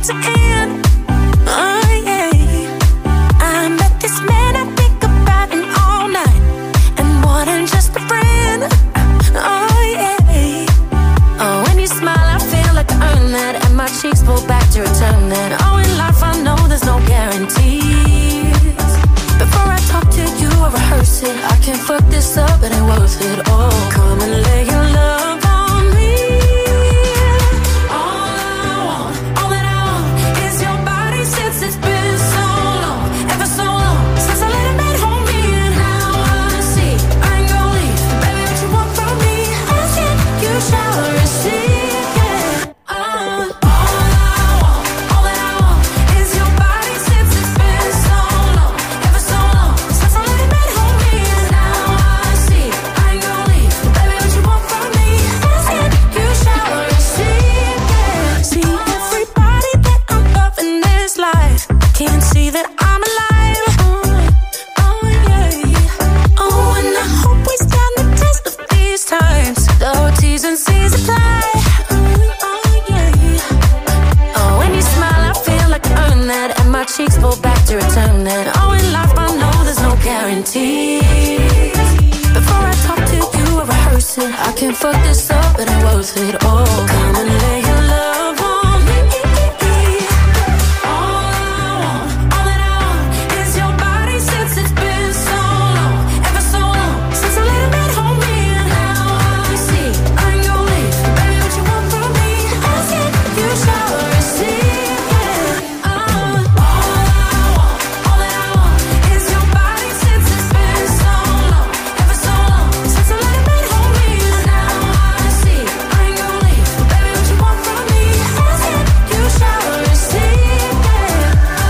to end. Oh yeah, I met this man I think about him all night, and more than just a friend. Oh yeah, oh when you smile I feel like I earn that, and my cheeks pull back to return that. Oh in life I know there's no guarantees. Before I talk to you I rehearse it. I can't fuck this up, it ain't worth it. Oh come and lay your love on me. All that I want is your body since it's been so long, ever so long since I let a man hold me. And now I see I ain't gonna leave, baby, what you want from me, ask it, you shall receive, yeah. All that I want is your body since it's been so long, ever so long since I let a man hold me. And now I see I ain't gonna leave, baby, what you want from me, ask it, you shall receive, yeah. See everybody that I'm loving this life, can't see that I'm alive. Oh yeah. Oh, and I hope we stand the test of these times. The T's and C's apply. Oh yeah. Oh, when you smile I feel like I earn that, and my cheeks pull back to return that. Oh, in life I know there's no guarantees. Before I talk to you I rehearse it. I can't fuck this up, it ain't worth it. Oh, come and lay your love on me. All that I want is your body since it's been so long, ever so long since I let a man hold me. And now I see I ain't gonna leave, baby, what you want from me, ask it, you shall receive, yeah. All that I want is your body since it's been so long, ever so long since I let a man hold me. And now I see I ain't gonna leave, baby, what you want from me, ask it, you shall receive, yeah.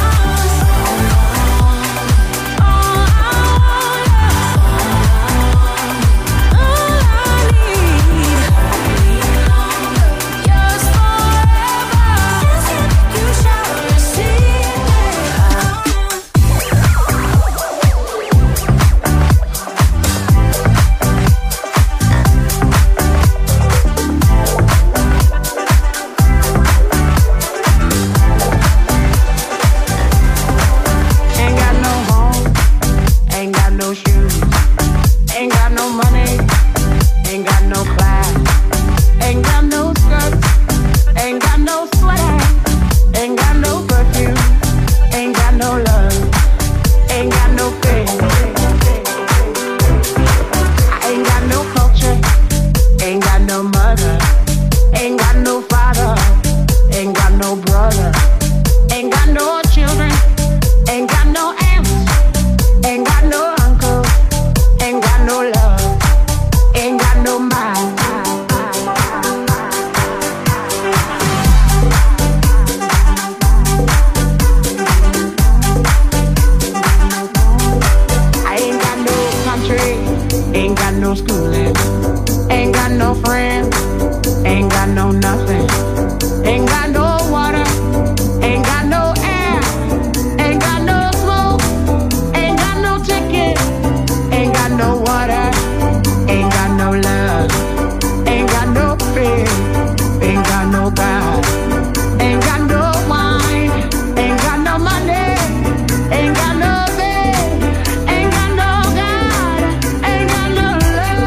Ain't got no home, ain't got no shoes, ain't got no money, ain't got no class, ain't got no skirts, ain't got no sweater, ain't got no perfume, ain't got no love, ain't got no faith. I ain't got no culture, ain't got no mother, ain't got no father, ain't got no brother, ain't got no children, ain't got no aunts, ain't got no uncles, ain't got no love, ain't got no mind. I ain't got no country, ain't got no schooling, ain't got no friends, ain't got no nothing, ain't got no water, ain't got no air, ain't got no smoke, ain't got no ticket, ain't got no water, ain't got no love, ain't got no fear, ain't got no God, ain't got no wine, ain't got no money, ain't got no bed, ain't got no God, ain't got no love.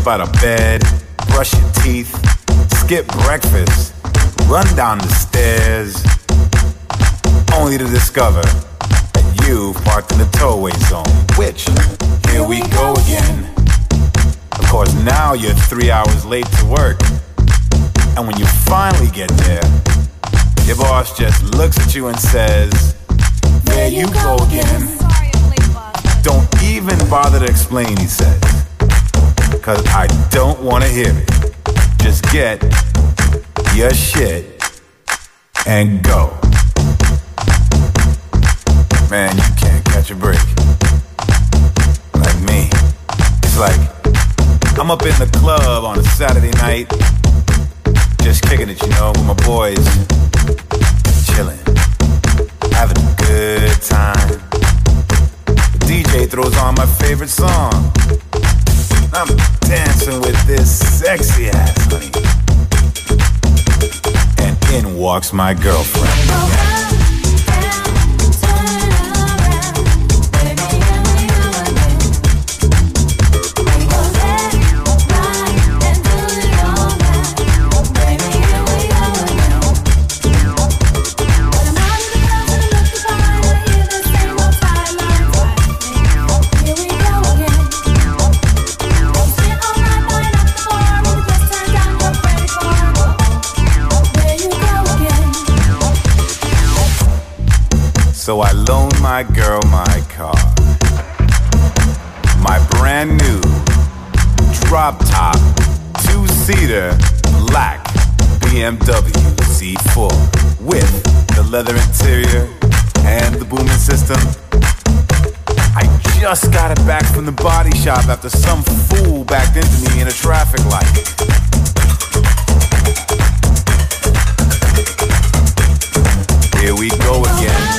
up out of bed, brush your teeth, skip breakfast, run down the stairs, only to discover that you've parked in the towaway zone, which, here we go again. Of course, now you're 3 hours late to work, and when you finally get there, your boss just looks at you and says, there you go again. Sorry I'm late, boss. Don't even bother to explain, he says, cause I don't want to hear it. Just get your shit and go. Man, you can't catch a break. Like me. It's like I'm up in the club on a Saturday night, just kicking it, you know, with my boys, chilling, having a good time. The DJ throws on my favorite song. I'm dancing with this sexy ass honey, and in walks my girlfriend. So I loaned my girl my car, my brand new drop top 2-seater black BMW Z4 with the leather interior and the booming system. I just got it back from the body shop after some fool backed into me in a traffic light. Here we go again.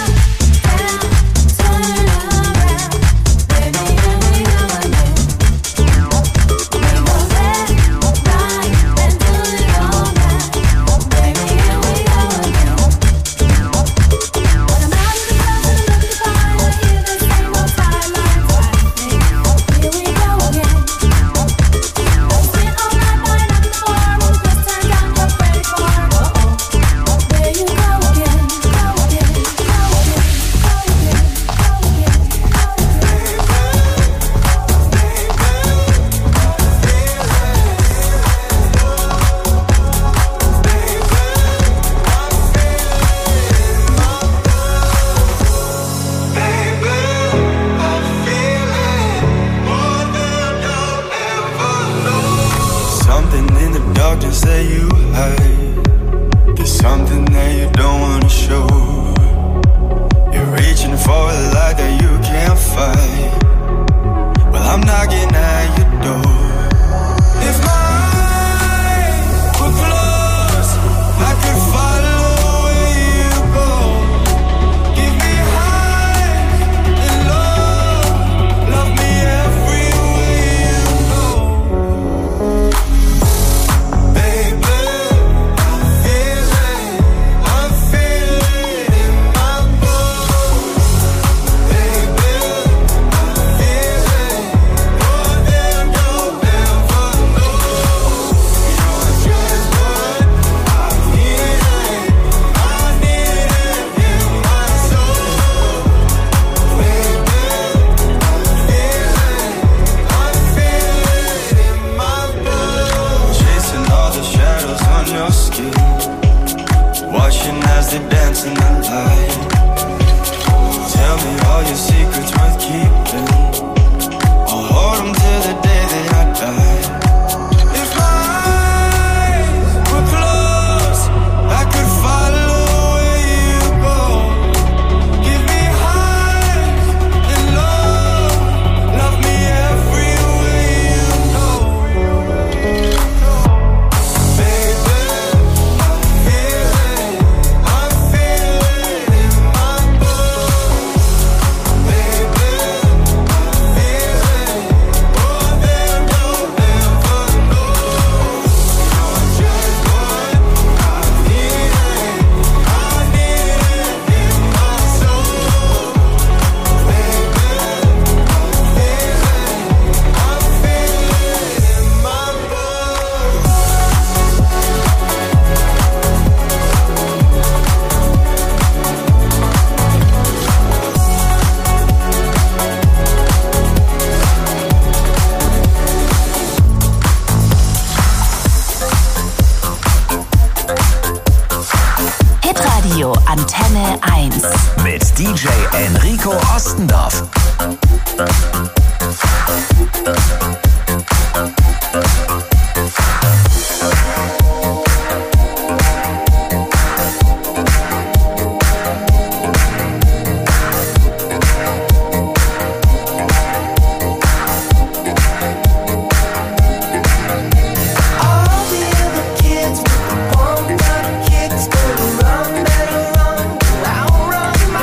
1. Mit DJ Enrico Ostendorf.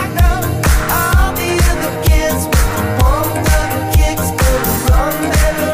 All the other kids with the pumped up kicks gonna run, better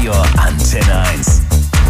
Hitradio Antenne 1.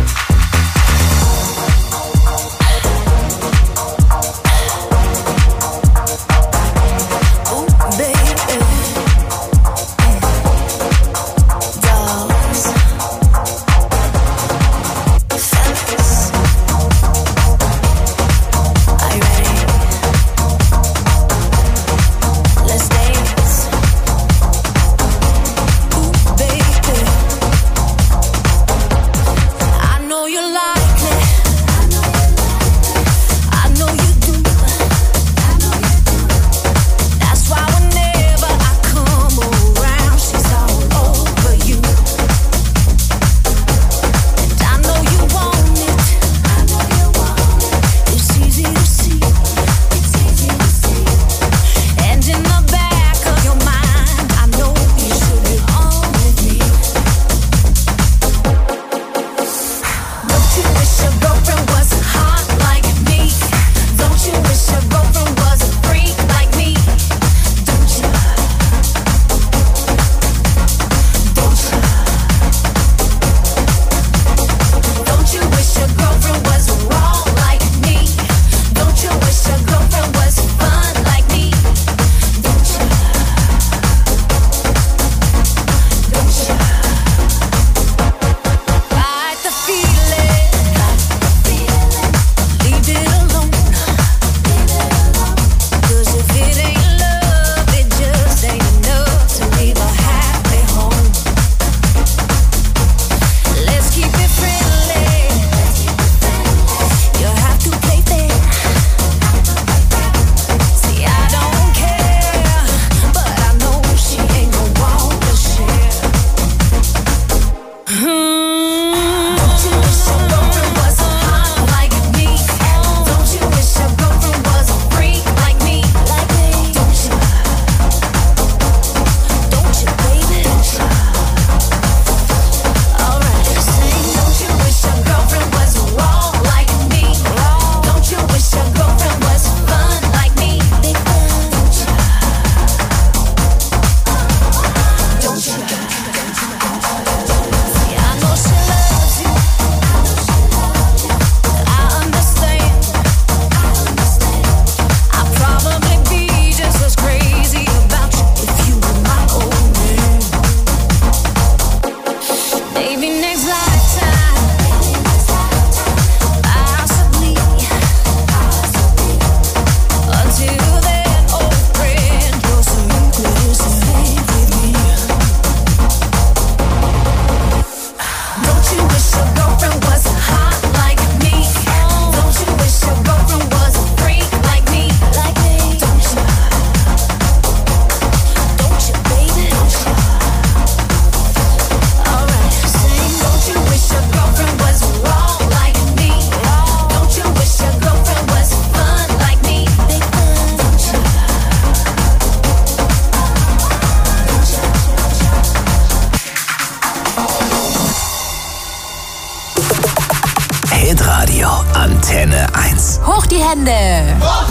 Hitradio Antenne 1. Hoch die Hände!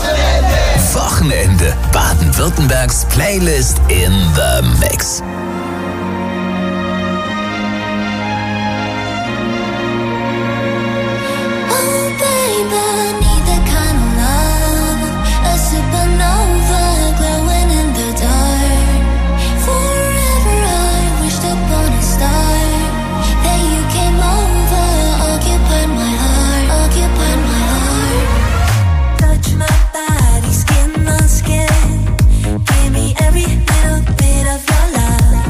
Wochenende. Baden-Württembergs Playlist in the Mix. Oh baby, need that kind of love, a supernova glowing in the dark. Forever I wished upon a star, that you came over, occupied my heart, occupied my heart. Touch my body, skin on skin, give me every little bit of your love.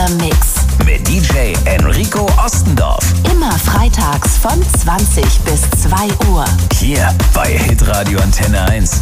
the Mix. Mit DJ Enrico Ostendorf. Immer freitags von 20 bis 2 Uhr. Hier bei Hitradio Antenne 1.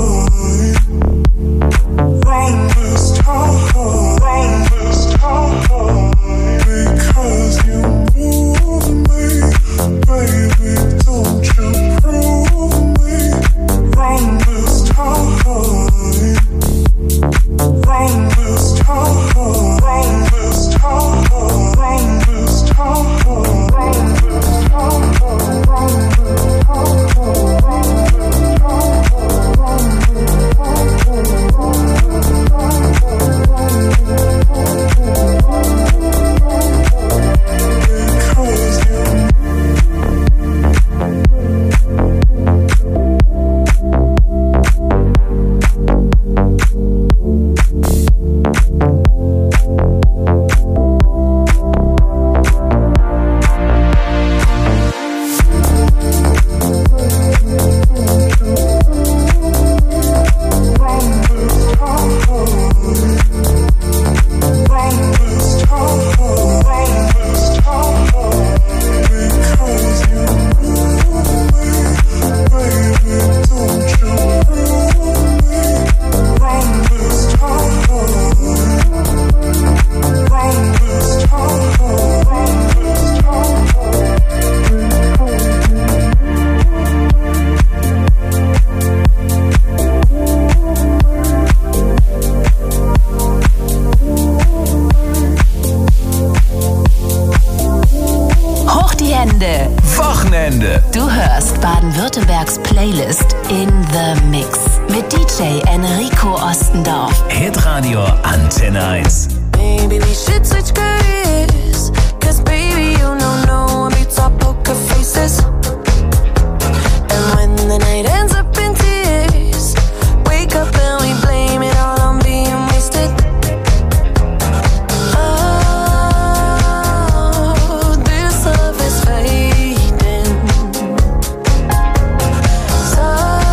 Run this time. Wochenende. Du hörst Baden-Württembergs Playlist in the Mix mit DJ Enrico Ostendorf. Hitradio Antenne 1. Maybe we should switch careers, 'cause baby, you know no one beats our poker faces. And when the night ends up in tears, wake up and we blame it all on being wasted. Oh, this love is fading. So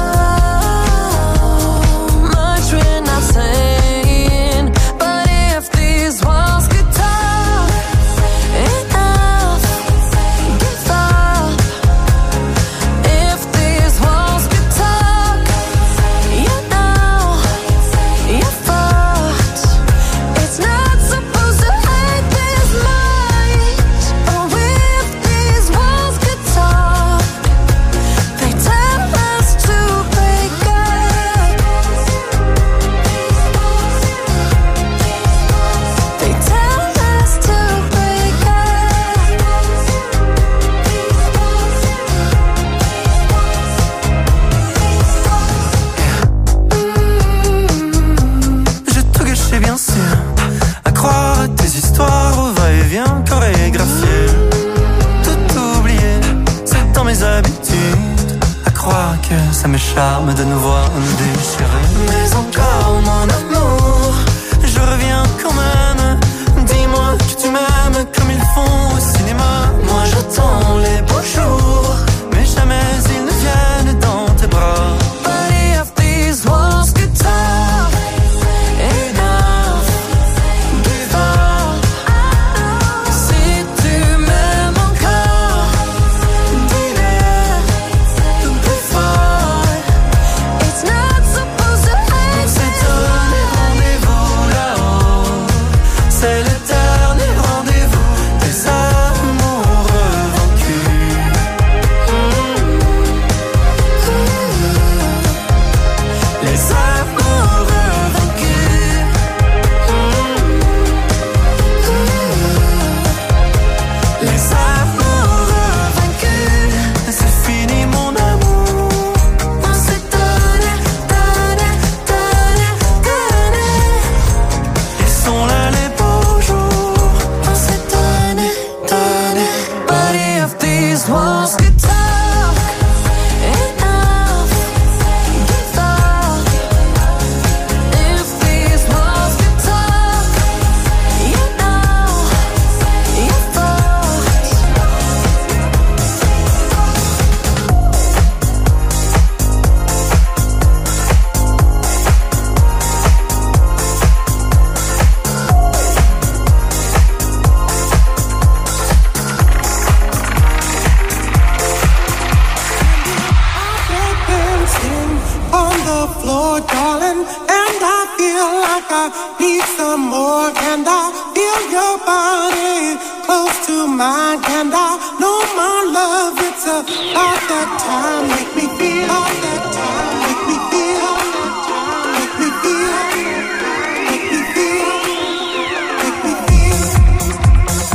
much we're not saying, but if these walls could talk, enough, give up. If these walls could talk, you know, you're fucked. It's not supposed to hurt this much. Oh, if these walls could talk, they tell us to break up. They tell us to break J'ai tout gâché bien sûr, à croire à tes histoires au va-et-vient chorégraphié. Tout oublié, c'est dans mes habitudes, à croire que ça me charme de nous voir nous déchirer. Mais encore mon amour, je reviens quand même. Dis-moi que tu m'aimes comme ils font au cinéma. Moi j'attends les beaux jours, mais jamais ils ne viennent dans tes bras. But if these walls could talk, enough, give up. Si tu m'aimes encore, dis-le plus fort. It's not supposed to hurt. C'est donné rendez-vous là-haut, c'est l'éternel rendez-vous des amoureux vaincus. Les amoureux vaincus. Les amoureux vaincus. C'est fini mon amour, On s'est donné, donné, donné, donné. ils sont là les beaux jours. On s'est donné, donné. But if these walls could talk, enough, give up. If these walls could talk, you know, you're fucked. Dancing on the floor, darling, and I feel like I need some more. And I feel your body close to mine, and I know my love, it's about that time. Make me feel all that time. Make me feel all that time. Make me feel. Make me feel. Make me feel.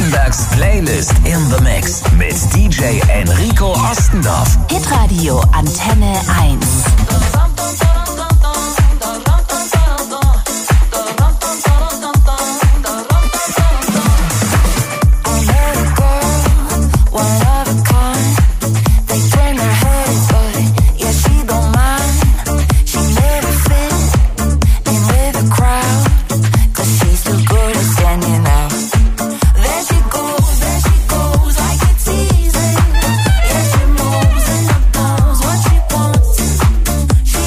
Bambergs Playlist in the Mix mit DJ Enrico Ostendorf. Hitradio Antenne 1. She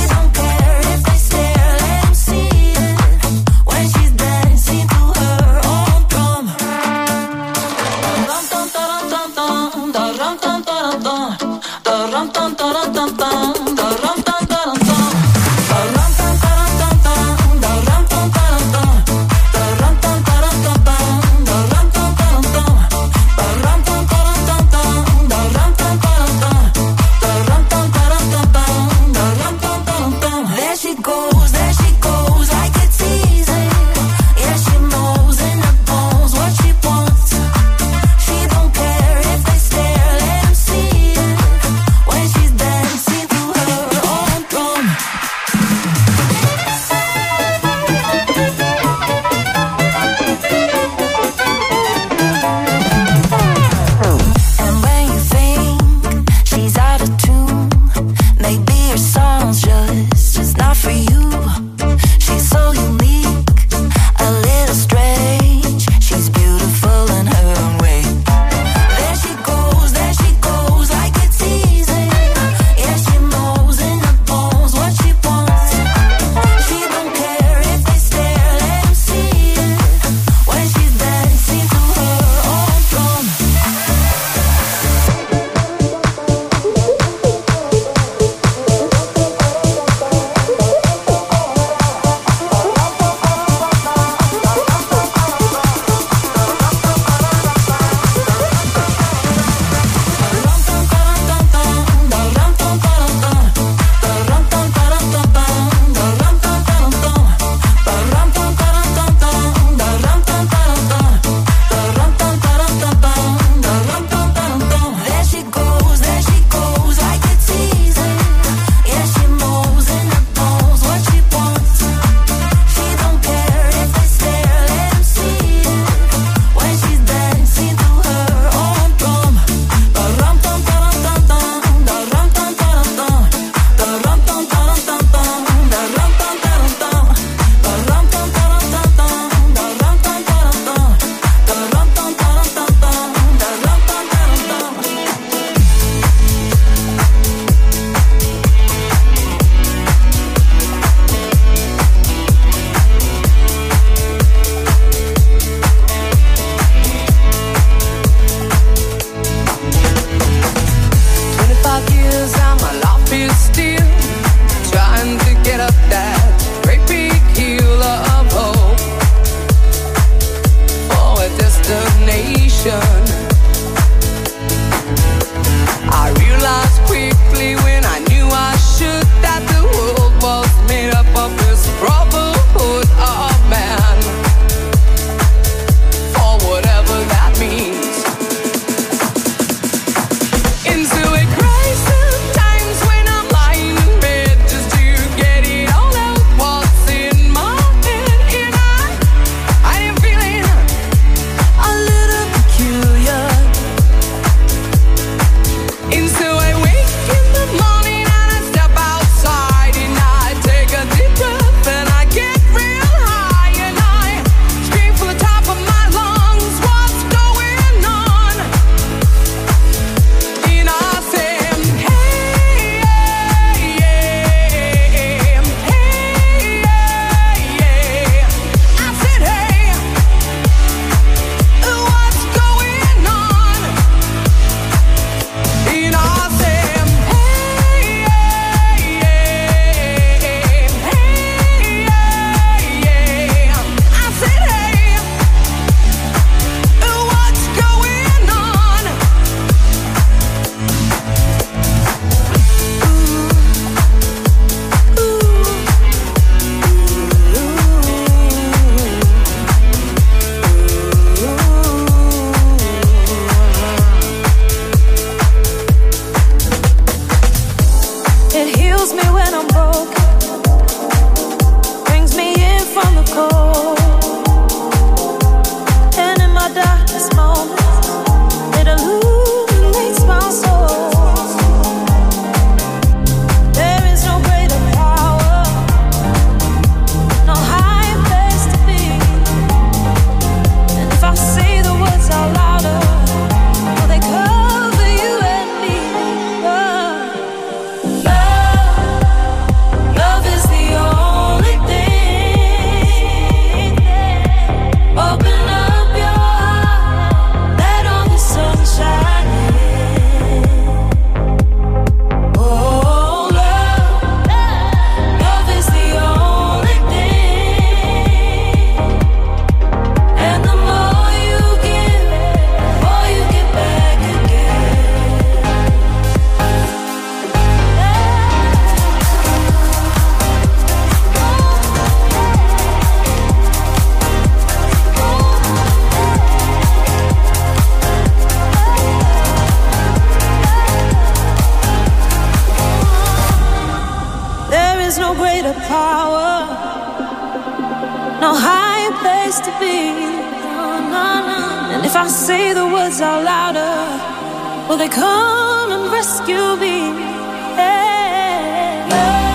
no high place to be. And if I say the words out louder, will they come and rescue me? Hey,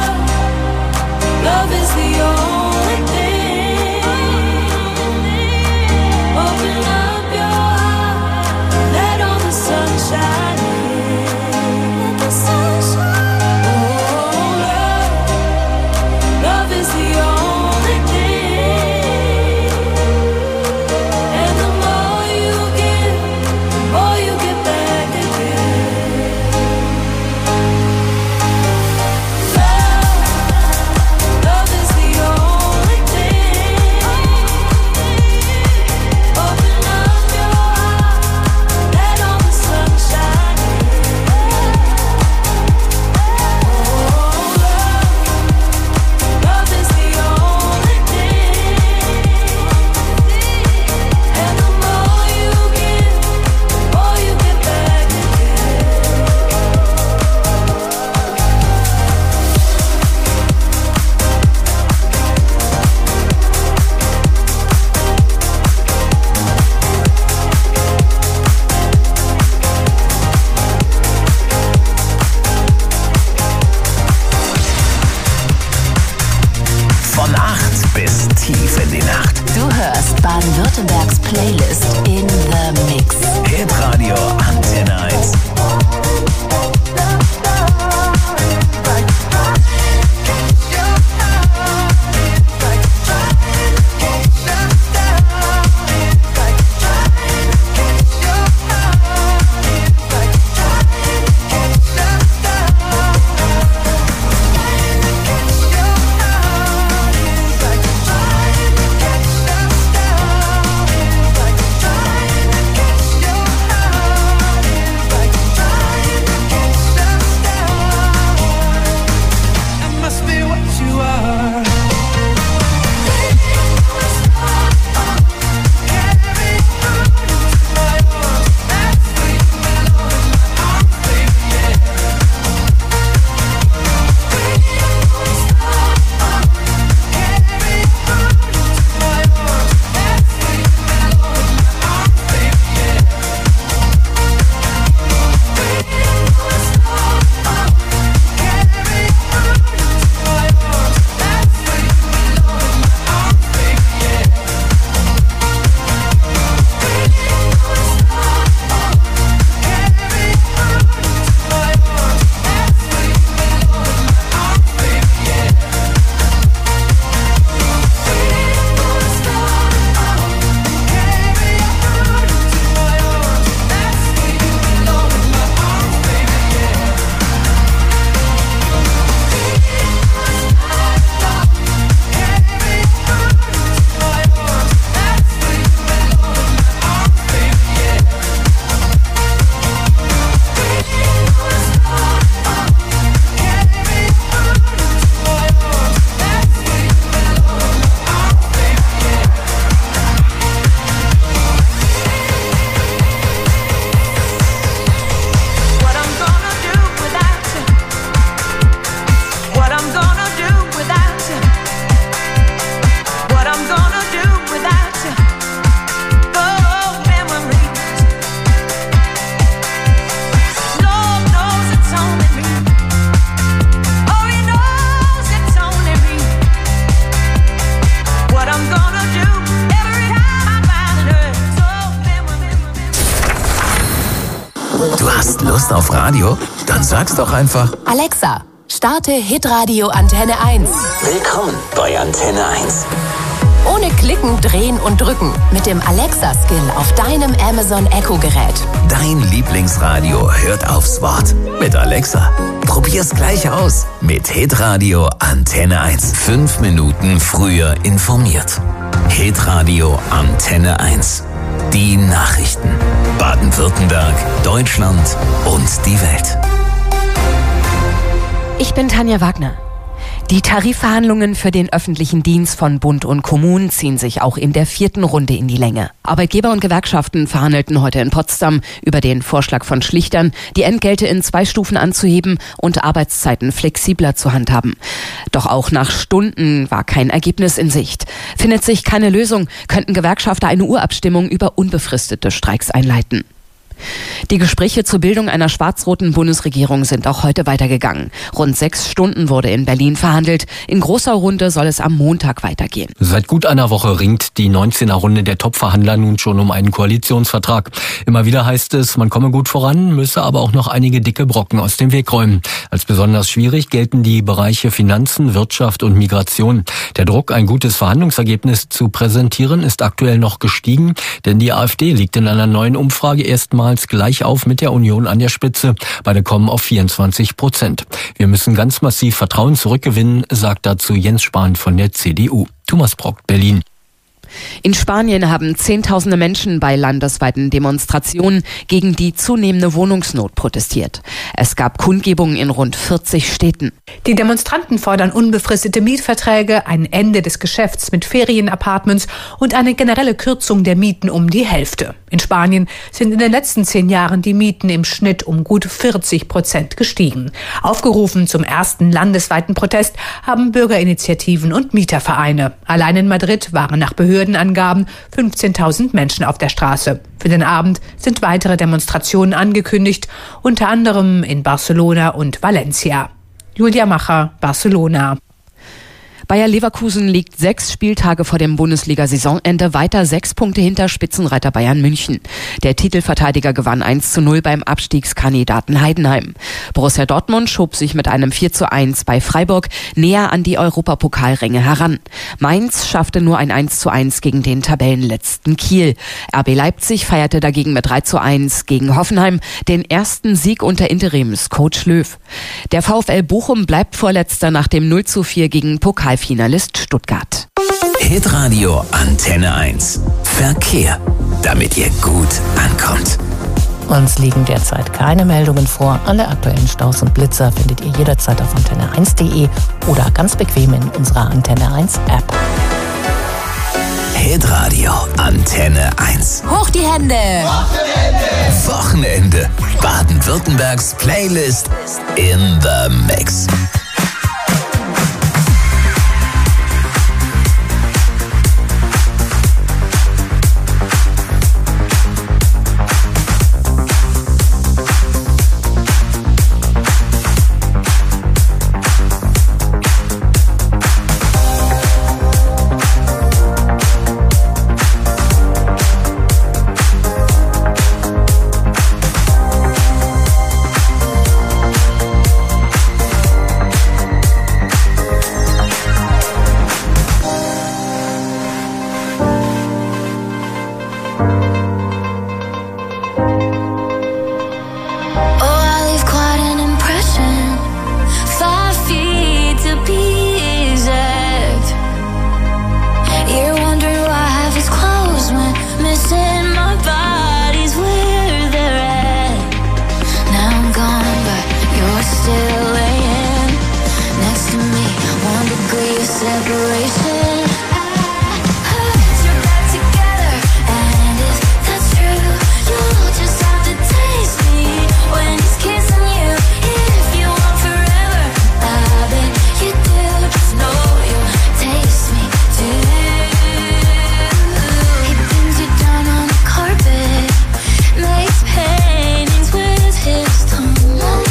love is the only thing. Open up your heart, let all the sunshine in. Let the sunshine. Oh, love is the only thing. And the more you give, the more you get back again. Love is the only thing. Open up your heart, let all the sunshine in. Love is the only thing. And the more you give, the more you get back Von 8 bis tief in die Nacht. Du hörst Baden-Württembergs Playlist in The Mix. Hitradio Antenne 1. That must be what you are. What I'm gonna do without you? What I'm gonna do without you? What I'm gonna do without you? Oh, memories. Lord knows it's only me. Oh, He knows it's only me. What I'm gonna do every time I find it hurts. Oh, memories. Du hast Lust auf Radio? Dann sag's doch einfach. Alexa, starte Hitradio Antenne 1. Willkommen bei Antenne 1. Ohne Klicken, Drehen und Drücken. Mit dem Alexa-Skill auf deinem Amazon Echo-Gerät. Dein Lieblingsradio hört aufs Wort. Mit Alexa. Probier's gleich aus. Mit Hitradio Antenne 1. 5 Minuten früher informiert. Hitradio Antenne 1. Die Nachrichten. Baden-Württemberg, Deutschland und die Welt. Ich bin Tanja Wagner. Die Tarifverhandlungen für den öffentlichen Dienst von Bund und Kommunen ziehen sich auch in der 4. Runde in die Länge. Arbeitgeber und Gewerkschaften verhandelten heute in Potsdam über den Vorschlag von Schlichtern, die Entgelte in 2 Stufen anzuheben und Arbeitszeiten flexibler zu handhaben. Doch auch nach Stunden war kein Ergebnis in Sicht. Findet sich keine Lösung, könnten Gewerkschafter eine Urabstimmung über unbefristete Streiks einleiten. Die Gespräche zur Bildung einer schwarz-roten Bundesregierung sind auch heute weitergegangen. Rund 6 Stunden wurde in Berlin verhandelt. In großer Runde soll es am Montag weitergehen. Seit gut einer Woche ringt die 19er Runde der Top-Verhandler nun schon um einen Koalitionsvertrag. Immer wieder heißt es, man komme gut voran, müsse aber auch noch einige dicke Brocken aus dem Weg räumen. Als besonders schwierig gelten die Bereiche Finanzen, Wirtschaft und Migration. Der Druck, ein gutes Verhandlungsergebnis zu präsentieren, ist aktuell noch gestiegen, denn die AfD liegt in einer neuen Umfrage erstmals gleich auf mit der Union an der Spitze. Beide kommen auf 24%. Wir müssen ganz massiv Vertrauen zurückgewinnen, sagt dazu Jens Spahn von der CDU. Thomas Brock, Berlin. In Spanien haben Zehntausende Menschen bei landesweiten Demonstrationen gegen die zunehmende Wohnungsnot protestiert. Es gab Kundgebungen in rund 40 Städten. Die Demonstranten fordern unbefristete Mietverträge, ein Ende des Geschäfts mit Ferienapartments und eine generelle Kürzung der Mieten um die Hälfte. In Spanien sind in den letzten 10 Jahren die Mieten im Schnitt um gut 40% gestiegen. Aufgerufen zum ersten landesweiten Protest haben Bürgerinitiativen und Mietervereine. Allein in Madrid waren nach Behördenangaben 15.000 Menschen auf der Straße. Für den Abend sind weitere Demonstrationen angekündigt, unter anderem in Barcelona und Valencia. Julia Macher, Barcelona. Bayer Leverkusen liegt 6 Spieltage vor dem Bundesliga-Saisonende weiter 6 Punkte hinter Spitzenreiter Bayern München. Der Titelverteidiger gewann 1:0 beim Abstiegskandidaten Heidenheim. Borussia Dortmund schob sich mit einem 4:1 bei Freiburg näher an die Europapokalränge heran. Mainz schaffte nur ein 1:1 gegen den Tabellenletzten Kiel. RB Leipzig feierte dagegen mit 3:1 gegen Hoffenheim den ersten Sieg unter Interimscoach Löw. Der VfL Bochum bleibt Vorletzter nach dem 0:4 gegen Pokalfinalist Stuttgart. Hitradio Antenne 1. Verkehr, damit ihr gut ankommt. Uns liegen derzeit keine Meldungen vor. Alle aktuellen Staus und Blitzer findet ihr jederzeit auf antenne1.de oder ganz bequem in unserer Antenne 1 App. Hitradio Antenne 1. Hoch die Hände! Wochenende. Baden-Württembergs Playlist in the Mix.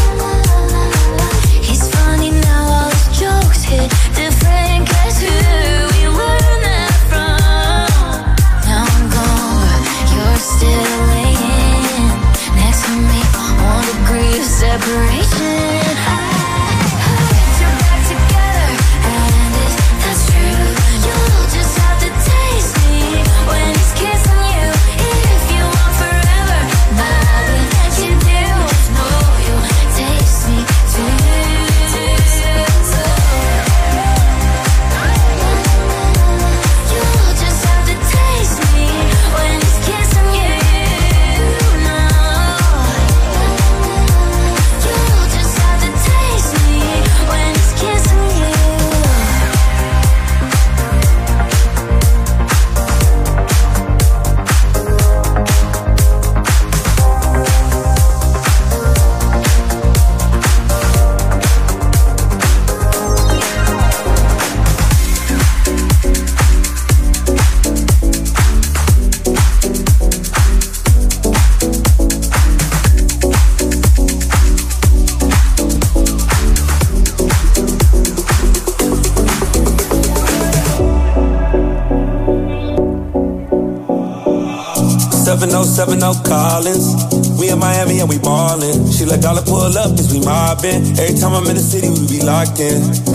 Different guess who 7070 Collins. We in Miami and we ballin'. She like, all I pull up is we mobbin'. Every time I'm in the city, we be locked in.